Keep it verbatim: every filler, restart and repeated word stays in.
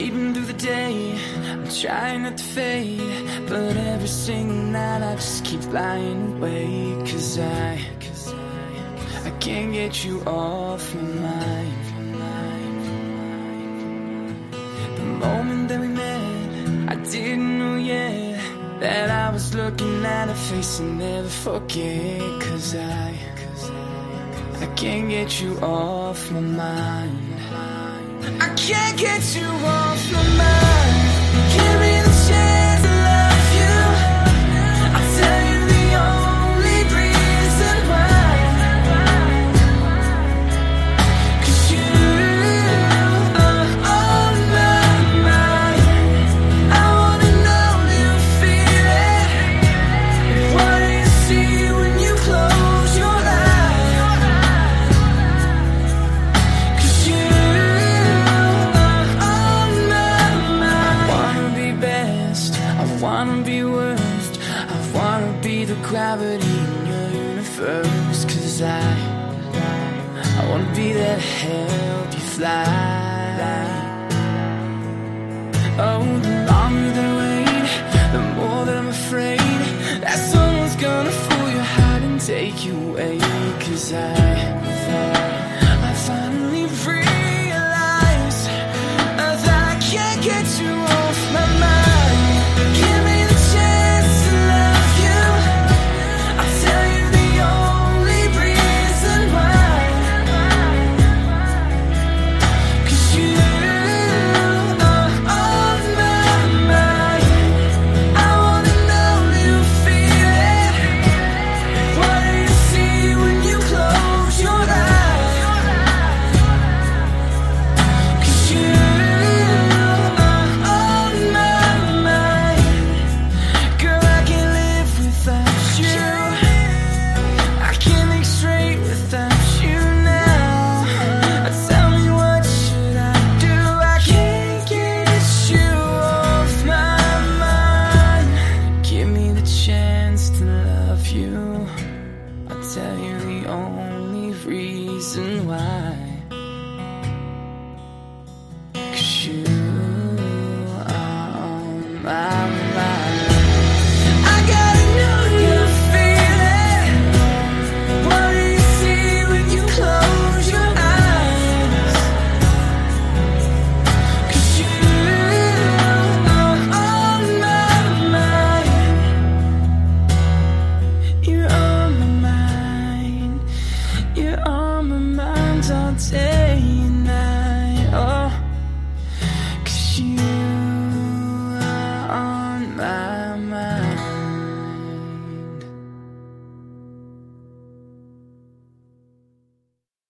Sleeping through the day, I'm trying not to fade, but every single night I just keep lying awake. Cause I, cause I, I can't get you off my mind. The moment that we met, I didn't know yet that I was looking at a face I'll never forget. Cause I, cause I, I can't get you off my mind. I can't get you off my mind. Give me the chance to love you. I'll tell you the only reason why. Cause you are on my mind. I wanna know you feel it. What do you see when you close your eyes? Cause you wanna be worst, I wanna be the gravity in your universe. Cause I, I wanna be there to help you fly. Oh, the longer that I wait, the more that I'm afraid that someone's gonna fool your heart and take you away. Cause I, I finally realize that I can't get you off my mind. Give me the chance to love you. I'll tell you the only reason why. Cause you are on my mind. I wanna know you feel it. What do you see when you close your eyes? Cause you tell you the only reason why. Cause you are on my mind. I gotta know you feel it. What do you see when you close your eyes? Cause you are on my mind. You're on my mind. You're on my mind all day and